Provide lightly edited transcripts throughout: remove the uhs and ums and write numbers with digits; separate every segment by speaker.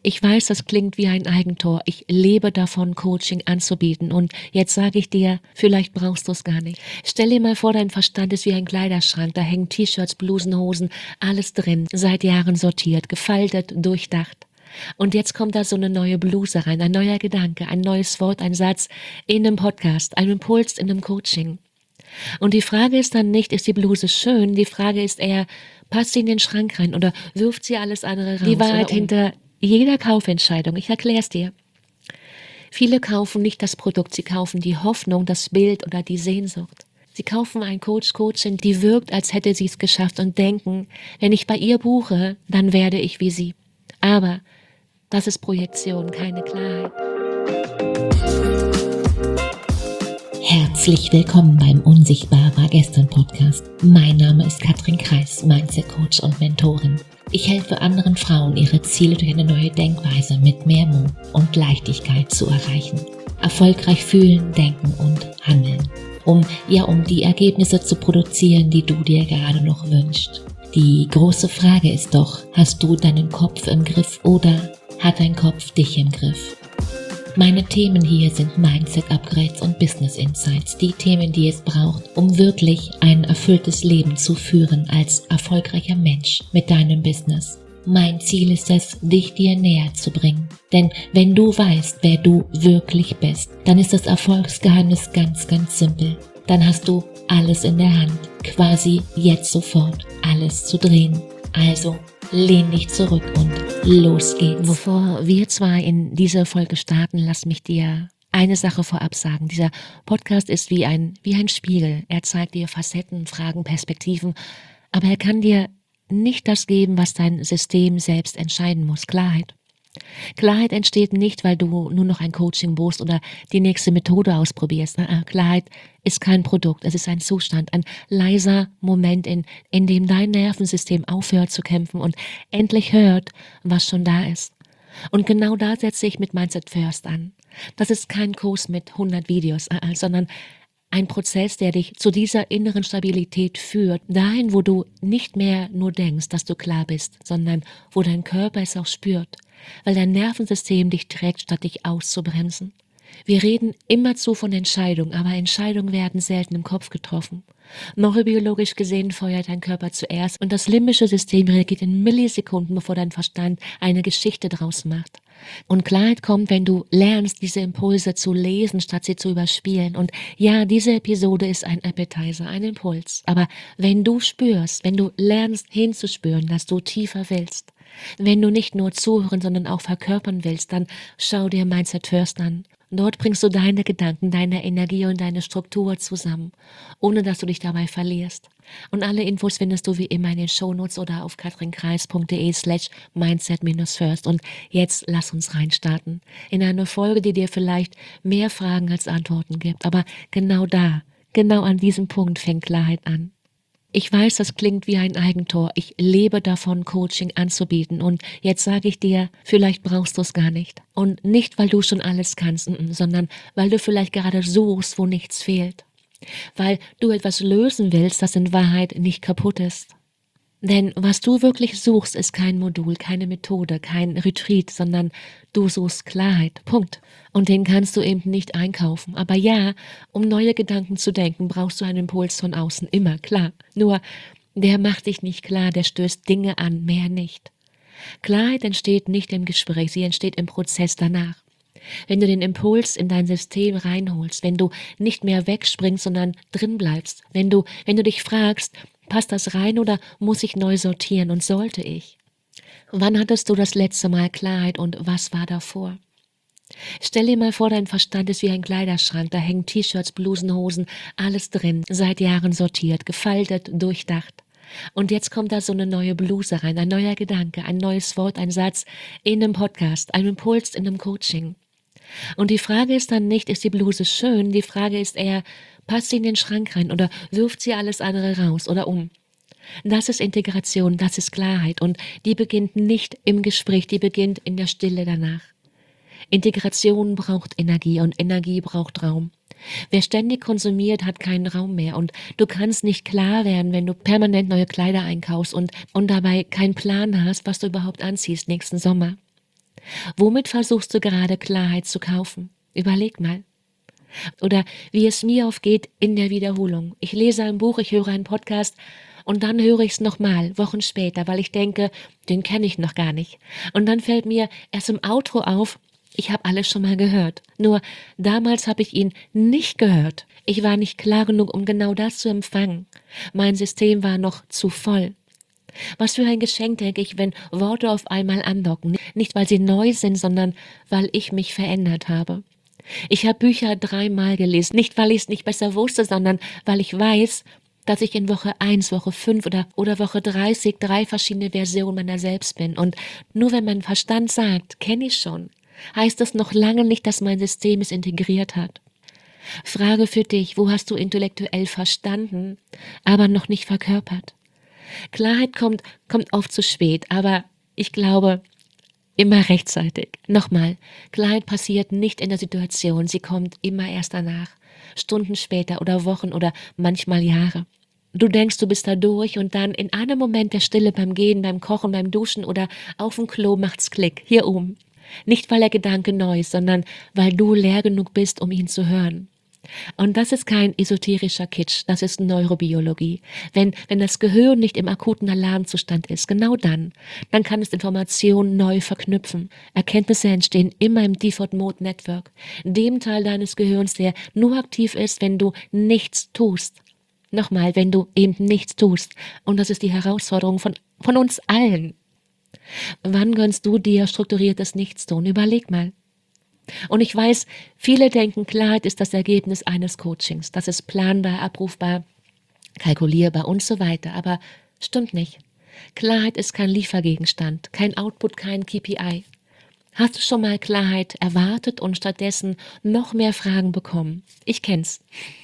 Speaker 1: Ich weiß, das klingt wie ein Eigentor. Ich lebe davon, Coaching anzubieten. Und jetzt sage ich dir, vielleicht brauchst du es gar nicht. Stell dir mal vor, dein Verstand ist wie ein Kleiderschrank. Da hängen T-Shirts, Blusen, Hosen, alles drin. Seit Jahren sortiert, gefaltet, durchdacht. Und jetzt kommt da so eine neue Bluse rein, ein neuer Gedanke, ein neues Wort, ein Satz in einem Podcast, ein Impuls in einem Coaching. Und die Frage ist dann nicht, ist die Bluse schön? Die Frage ist eher, passt sie in den Schrank rein oder wirft sie alles andere raus? Die Wahrheit hinter jeder Kaufentscheidung, ich erkläre es dir. Viele kaufen nicht das Produkt, sie kaufen die Hoffnung, das Bild oder die Sehnsucht. Sie kaufen einen Coach, Coachin, die wirkt, als hätte sie es geschafft und denken, wenn ich bei ihr buche, dann werde ich wie sie. Aber das ist Projektion, keine Klarheit.
Speaker 2: Herzlich willkommen beim Unsichtbar war gestern Podcast. Mein Name ist Katrin Kreis, Mindset Coach und Mentorin. Ich helfe anderen Frauen, ihre Ziele durch eine neue Denkweise mit mehr Mut und Leichtigkeit zu erreichen. Erfolgreich fühlen, denken und handeln. Um die Ergebnisse zu produzieren, die du dir gerade noch wünschst. Die große Frage ist doch, hast du deinen Kopf im Griff oder hat dein Kopf dich im Griff? Meine Themen hier sind Mindset-Upgrades und Business-Insights, die Themen, die es braucht, um wirklich ein erfülltes Leben zu führen als erfolgreicher Mensch mit deinem Business. Mein Ziel ist es, dich dir näher zu bringen. Denn wenn du weißt, wer du wirklich bist, dann ist das Erfolgsgeheimnis ganz, ganz simpel. Dann hast du alles in der Hand, quasi jetzt sofort alles zu drehen. Also lehn dich zurück und los geht's.
Speaker 1: Bevor wir zwei in diese Folge starten, lass mich dir eine Sache vorab sagen. Dieser Podcast ist wie ein Spiegel. Er zeigt dir Facetten, Fragen, Perspektiven, aber er kann dir nicht das geben, was dein System selbst entscheiden muss. Klarheit. Klarheit entsteht nicht, weil du nur noch ein Coaching buchst oder die nächste Methode ausprobierst. Klarheit ist kein Produkt, es ist ein Zustand, ein leiser Moment, in dem dein Nervensystem aufhört zu kämpfen und endlich hört, was schon da ist. Und genau da setze ich mit Mindset First an. Das ist kein Kurs mit 100 Videos, sondern ein Prozess, der dich zu dieser inneren Stabilität führt, dahin, wo du nicht mehr nur denkst, dass du klar bist, sondern wo dein Körper es auch spürt, weil dein Nervensystem dich trägt, statt dich auszubremsen. Wir reden immerzu von Entscheidungen, aber Entscheidungen werden selten im Kopf getroffen. Neurobiologisch gesehen feuert dein Körper zuerst und das limbische System reagiert in Millisekunden, bevor dein Verstand eine Geschichte draus macht. Und Klarheit kommt, wenn du lernst, diese Impulse zu lesen, statt sie zu überspielen. Und ja, diese Episode ist ein Appetizer, ein Impuls. Aber wenn du spürst, wenn du lernst hinzuspüren, dass du tiefer willst, wenn du nicht nur zuhören, sondern auch verkörpern willst, dann schau dir Mindset First an. Dort bringst du deine Gedanken, deine Energie und deine Struktur zusammen, ohne dass du dich dabei verlierst. Und alle Infos findest du wie immer in den Shownotes oder auf katrinkreis.de/mindset-first. Und jetzt lass uns reinstarten in eine Folge, die dir vielleicht mehr Fragen als Antworten gibt. Aber genau an diesem Punkt fängt Klarheit an. Ich weiß, das klingt wie ein Eigentor. Ich lebe davon, Coaching anzubieten. Und jetzt sage ich dir, vielleicht brauchst du es gar nicht. Und nicht, weil du schon alles kannst, sondern weil du vielleicht gerade suchst, wo nichts fehlt. Weil du etwas lösen willst, das in Wahrheit nicht kaputt ist. Denn was du wirklich suchst, ist kein Modul, keine Methode, kein Retreat, sondern du suchst Klarheit. Punkt. Und den kannst du eben nicht einkaufen. Aber ja, um neue Gedanken zu denken, brauchst du einen Impuls von außen, immer, klar. Nur, der macht dich nicht klar, der stößt Dinge an, mehr nicht. Klarheit entsteht nicht im Gespräch, sie entsteht im Prozess danach. Wenn du den Impuls in dein System reinholst, wenn du nicht mehr wegspringst, sondern drin bleibst, wenn du dich fragst, passt das rein oder muss ich neu sortieren und sollte ich? Wann hattest du das letzte Mal Klarheit und was war davor? Stell dir mal vor, dein Verstand ist wie ein Kleiderschrank, da hängen T-Shirts, Blusen, Hosen, alles drin, seit Jahren sortiert, gefaltet, durchdacht. Und jetzt kommt da so eine neue Bluse rein, ein neuer Gedanke, ein neues Wort, ein Satz in einem Podcast, ein Impuls in einem Coaching. Und die Frage ist dann nicht, ist die Bluse schön? Die Frage ist eher, passt sie in den Schrank rein oder wirft sie alles andere raus oder um? Das ist Integration, das ist Klarheit und die beginnt nicht im Gespräch, die beginnt in der Stille danach. Integration braucht Energie und Energie braucht Raum. Wer ständig konsumiert, hat keinen Raum mehr und du kannst nicht klar werden, wenn du permanent neue Kleider einkaufst und dabei keinen Plan hast, was du überhaupt anziehst nächsten Sommer. Womit versuchst du gerade Klarheit zu kaufen? Überleg mal. Oder wie es mir oft geht in der Wiederholung. Ich lese ein Buch, ich höre einen Podcast und dann höre ich es nochmal, Wochen später, weil ich denke, den kenne ich noch gar nicht. Und dann fällt mir erst im Outro auf, ich habe alles schon mal gehört. Nur damals habe ich ihn nicht gehört. Ich war nicht klar genug, um genau das zu empfangen. Mein System war noch zu voll. Was für ein Geschenk, denke ich, wenn Worte auf einmal andocken. Nicht, weil sie neu sind, sondern weil ich mich verändert habe. Ich habe Bücher 3-mal gelesen, nicht weil ich es nicht besser wusste, sondern weil ich weiß, dass ich in Woche 1, Woche 5 oder Woche 30 3 verschiedene Versionen meiner selbst bin. Und nur wenn mein Verstand sagt, kenne ich schon, heißt das noch lange nicht, dass mein System es integriert hat. Frage für dich, wo hast du intellektuell verstanden, aber noch nicht verkörpert? Klarheit kommt oft zu spät, aber ich glaube, immer rechtzeitig. Nochmal, Klarheit passiert nicht in der Situation, sie kommt immer erst danach. Stunden später oder Wochen oder manchmal Jahre. Du denkst, du bist da durch und dann in einem Moment der Stille beim Gehen, beim Kochen, beim Duschen oder auf dem Klo macht's Klick, hier oben. Nicht, weil der Gedanke neu ist, sondern weil du leer genug bist, um ihn zu hören. Und das ist kein esoterischer Kitsch, das ist Neurobiologie. Wenn das Gehirn nicht im akuten Alarmzustand ist, genau dann kann es Informationen neu verknüpfen. Erkenntnisse entstehen immer im Default Mode Network, dem Teil deines Gehirns, der nur aktiv ist, wenn du nichts tust. Nochmal, wenn du eben nichts tust. Und das ist die Herausforderung von uns allen. Wann gönnst du dir strukturiertes Nichtstun? Überleg mal. Und ich weiß, viele denken, Klarheit ist das Ergebnis eines Coachings. Das ist planbar, abrufbar, kalkulierbar und so weiter. Aber stimmt nicht. Klarheit ist kein Liefergegenstand, kein Output, kein KPI. Hast du schon mal Klarheit erwartet und stattdessen noch mehr Fragen bekommen? Ich kenn's.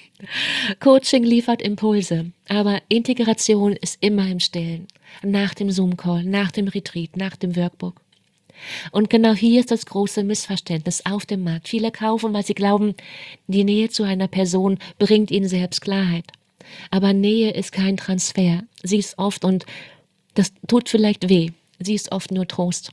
Speaker 1: Coaching liefert Impulse, aber Integration ist immer im Stillen. Nach dem Zoom-Call, nach dem Retreat, nach dem Workbook. Und genau hier ist das große Missverständnis auf dem Markt. Viele kaufen, weil sie glauben, die Nähe zu einer Person bringt ihnen selbst Klarheit. Aber Nähe ist kein Transfer. Sie ist oft, und das tut vielleicht weh, sie ist oft nur Trost.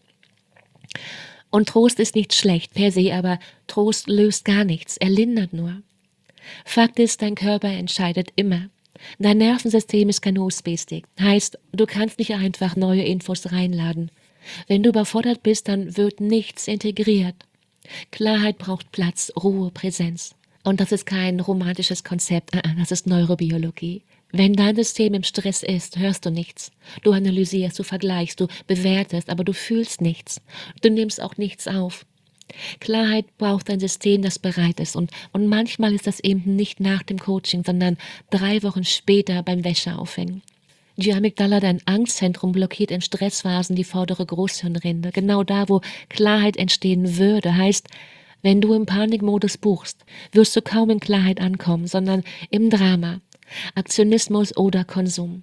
Speaker 1: Und Trost ist nicht schlecht per se, aber Trost löst gar nichts, er lindert nur. Fakt ist, dein Körper entscheidet immer. Dein Nervensystem ist kein USB-Stick. Heißt, du kannst nicht einfach neue Infos reinladen. Wenn du überfordert bist, dann wird nichts integriert. Klarheit braucht Platz, Ruhe, Präsenz. Und das ist kein romantisches Konzept, das ist Neurobiologie. Wenn dein System im Stress ist, hörst du nichts. Du analysierst, du vergleichst, du bewertest, aber du fühlst nichts. Du nimmst auch nichts auf. Klarheit braucht ein System, das bereit ist. Und manchmal ist das eben nicht nach dem Coaching, sondern 3 Wochen später beim Wäscheaufhängen. Die Amygdala, dein Angstzentrum, blockiert in Stressphasen die vordere Großhirnrinde. Genau da, wo Klarheit entstehen würde. Heißt, wenn du im Panikmodus buchst, wirst du kaum in Klarheit ankommen, sondern im Drama, Aktionismus oder Konsum.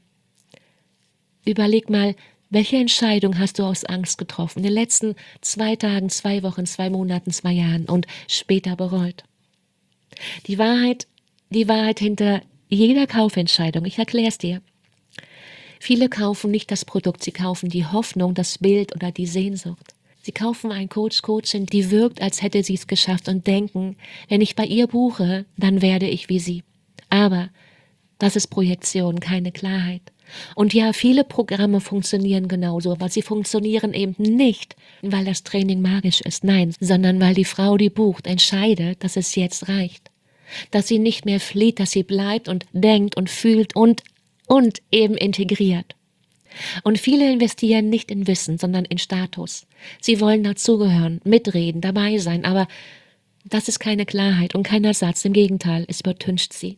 Speaker 1: Überleg mal, welche Entscheidung hast du aus Angst getroffen in den letzten 2 Tagen, 2 Wochen, 2 Monaten, 2 Jahren und später bereut? Die Wahrheit hinter jeder Kaufentscheidung, ich erkläre es dir. Viele kaufen nicht das Produkt, sie kaufen die Hoffnung, das Bild oder die Sehnsucht. Sie kaufen einen Coach, Coachin, die wirkt, als hätte sie es geschafft und denken, wenn ich bei ihr buche, dann werde ich wie sie. Aber das ist Projektion, keine Klarheit. Und ja, viele Programme funktionieren genauso, aber sie funktionieren eben nicht, weil das Training magisch ist, nein, sondern weil die Frau, die bucht, entscheidet, dass es jetzt reicht. Dass sie nicht mehr flieht, dass sie bleibt und denkt und fühlt und eben integriert. Und viele investieren nicht in Wissen, sondern in Status. Sie wollen dazugehören, mitreden, dabei sein, aber das ist keine Klarheit und kein Ersatz, im Gegenteil, es übertüncht sie.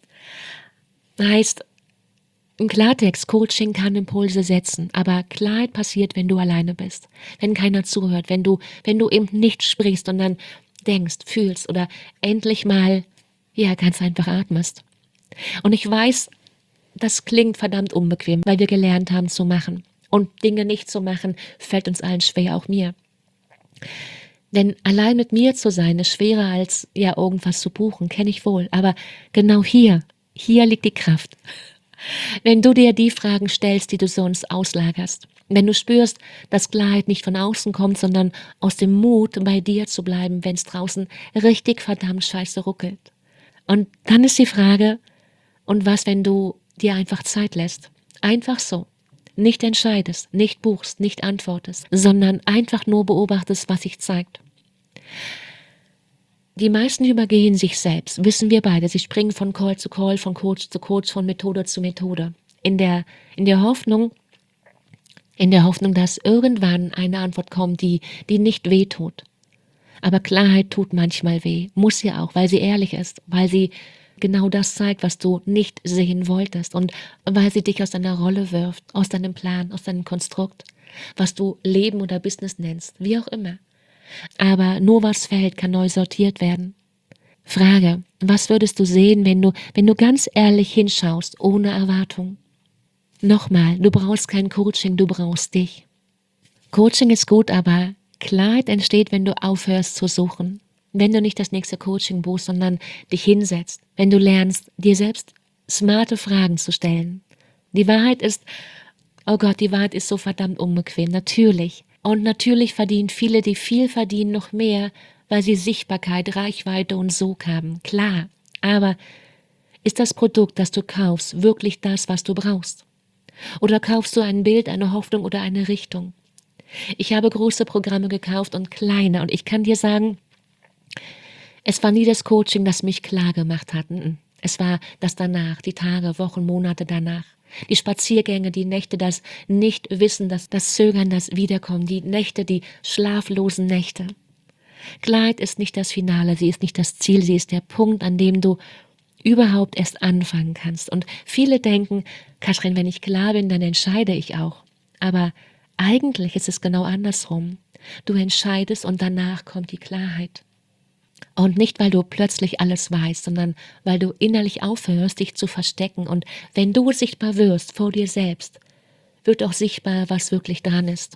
Speaker 1: Heißt, im Klartext, Coaching kann Impulse setzen, aber Klarheit passiert, wenn du alleine bist, wenn keiner zuhört, wenn du eben nicht sprichst und dann denkst, fühlst oder endlich mal, ja, ganz einfach atmest. Und ich weiß, das klingt verdammt unbequem, weil wir gelernt haben zu machen. Und Dinge nicht zu machen, fällt uns allen schwer, auch mir. Denn allein mit mir zu sein, ist schwerer als ja irgendwas zu buchen, kenne ich wohl. Aber genau hier liegt die Kraft. Wenn du dir die Fragen stellst, die du sonst auslagerst. Wenn du spürst, dass Klarheit nicht von außen kommt, sondern aus dem Mut, bei dir zu bleiben, wenn es draußen richtig verdammt scheiße ruckelt. Und dann ist die Frage, und was, wenn du dir einfach Zeit lässt? Einfach so. Nicht entscheidest, nicht buchst, nicht antwortest, sondern einfach nur beobachtest, was sich zeigt. Die meisten übergehen sich selbst, wissen wir beide. Sie springen von Call zu Call, von Coach zu Coach, von Methode zu Methode. In der Hoffnung, dass irgendwann eine Antwort kommt, die nicht wehtut. Aber Klarheit tut manchmal weh, muss sie auch, weil sie ehrlich ist, weil sie genau das zeigt, was du nicht sehen wolltest und weil sie dich aus deiner Rolle wirft, aus deinem Plan, aus deinem Konstrukt, was du Leben oder Business nennst, wie auch immer. Aber nur was fällt, kann neu sortiert werden. Frage, was würdest du sehen, wenn du ganz ehrlich hinschaust, ohne Erwartung? Nochmal, du brauchst kein Coaching, du brauchst dich. Coaching ist gut, aber Klarheit entsteht, wenn du aufhörst zu suchen. Wenn du nicht das nächste Coaching buchst, sondern dich hinsetzt. Wenn du lernst, dir selbst smarte Fragen zu stellen. Die Wahrheit ist so verdammt unbequem, natürlich. Und natürlich verdienen viele, die viel verdienen, noch mehr, weil sie Sichtbarkeit, Reichweite und Sog haben. Klar, aber ist das Produkt, das du kaufst, wirklich das, was du brauchst? Oder kaufst du ein Bild, eine Hoffnung oder eine Richtung? Ich habe große Programme gekauft und kleine und ich kann dir sagen, es war nie das Coaching, das mich klar gemacht hat. Es war das danach, die Tage, Wochen, Monate danach. Die Spaziergänge, die Nächte, das Nichtwissen, das Zögern, das Wiederkommen, die Nächte, die schlaflosen Nächte. Klarheit ist nicht das Finale, sie ist nicht das Ziel, sie ist der Punkt, an dem du überhaupt erst anfangen kannst. Und viele denken, Katrin, wenn ich klar bin, dann entscheide ich auch. Aber eigentlich ist es genau andersrum. Du entscheidest und danach kommt die Klarheit. Und nicht, weil du plötzlich alles weißt, sondern weil du innerlich aufhörst, dich zu verstecken. Und wenn du sichtbar wirst vor dir selbst, wird auch sichtbar, was wirklich dran ist.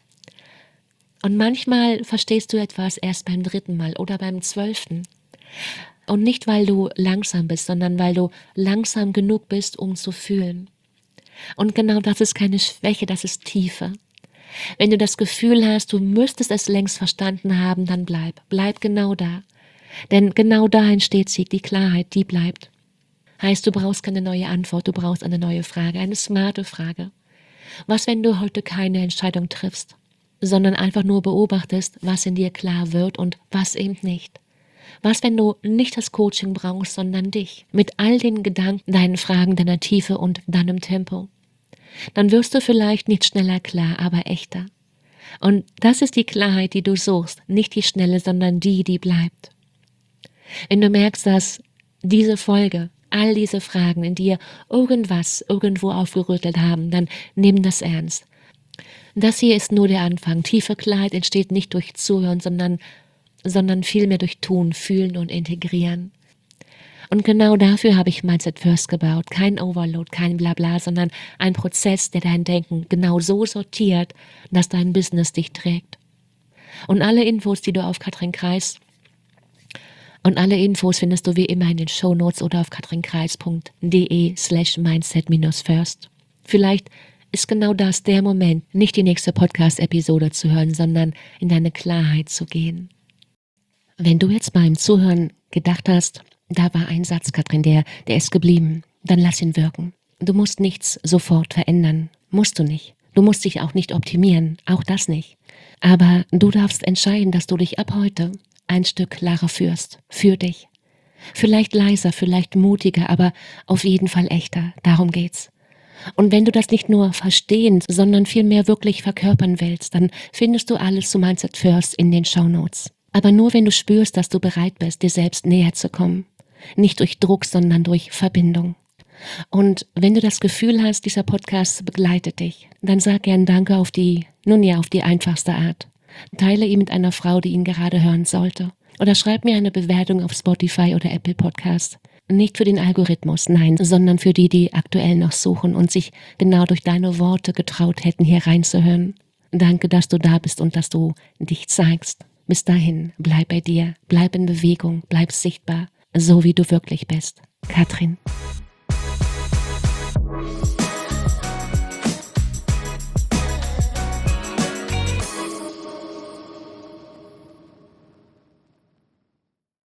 Speaker 1: Und manchmal verstehst du etwas erst beim 3. Mal oder beim 12. Und nicht, weil du langsam bist, sondern weil du langsam genug bist, um zu fühlen. Und genau das ist keine Schwäche, das ist Tiefe. Wenn du das Gefühl hast, du müsstest es längst verstanden haben, dann bleib genau da. Denn genau da entsteht sie, die Klarheit, die bleibt. Heißt, du brauchst keine neue Antwort, du brauchst eine neue Frage, eine smarte Frage. Was, wenn du heute keine Entscheidung triffst, sondern einfach nur beobachtest, was in dir klar wird und was eben nicht? Was, wenn du nicht das Coaching brauchst, sondern dich, mit all den Gedanken, deinen Fragen, deiner Tiefe und deinem Tempo? Dann wirst du vielleicht nicht schneller klar, aber echter. Und das ist die Klarheit, die du suchst, nicht die schnelle, sondern die bleibt. Wenn du merkst, dass diese Folge, all diese Fragen in dir irgendwo aufgerüttelt haben, dann nimm das ernst. Das hier ist nur der Anfang. Tiefe Klarheit entsteht nicht durch Zuhören, sondern vielmehr durch Tun, Fühlen und Integrieren. Und genau dafür habe ich Mindset First gebaut. Kein Overload, kein Blabla, sondern ein Prozess, der dein Denken genau so sortiert, dass dein Business dich trägt. Und alle Infos, die du auf Katrin Kreis und alle Infos findest du wie immer in den Shownotes oder auf katrinkreis.de/mindset-first. Vielleicht ist genau das der Moment, nicht die nächste Podcast-Episode zu hören, sondern in deine Klarheit zu gehen. Wenn du jetzt beim Zuhören gedacht hast, da war ein Satz, Katrin, der ist geblieben, dann lass ihn wirken. Du musst nichts sofort verändern, musst du nicht. Du musst dich auch nicht optimieren, auch das nicht. Aber du darfst entscheiden, dass du dich ab heute ein Stück klarer führst, für dich. Vielleicht leiser, vielleicht mutiger, aber auf jeden Fall echter, darum geht's. Und wenn du das nicht nur verstehen, sondern vielmehr wirklich verkörpern willst, dann findest du alles zu Mindset First in den Shownotes. Aber nur wenn du spürst, dass du bereit bist, dir selbst näher zu kommen. Nicht durch Druck, sondern durch Verbindung. Und wenn du das Gefühl hast, dieser Podcast begleitet dich, dann sag gern Danke auf die einfachste Art. Teile ihn mit einer Frau, die ihn gerade hören sollte. Oder schreib mir eine Bewertung auf Spotify oder Apple Podcast. Nicht für den Algorithmus, nein, sondern für die aktuell noch suchen und sich genau durch deine Worte getraut hätten, hier reinzuhören. Danke, dass du da bist und dass du dich zeigst. Bis dahin, bleib bei dir, bleib in Bewegung, bleib sichtbar, so wie du wirklich bist. Katrin.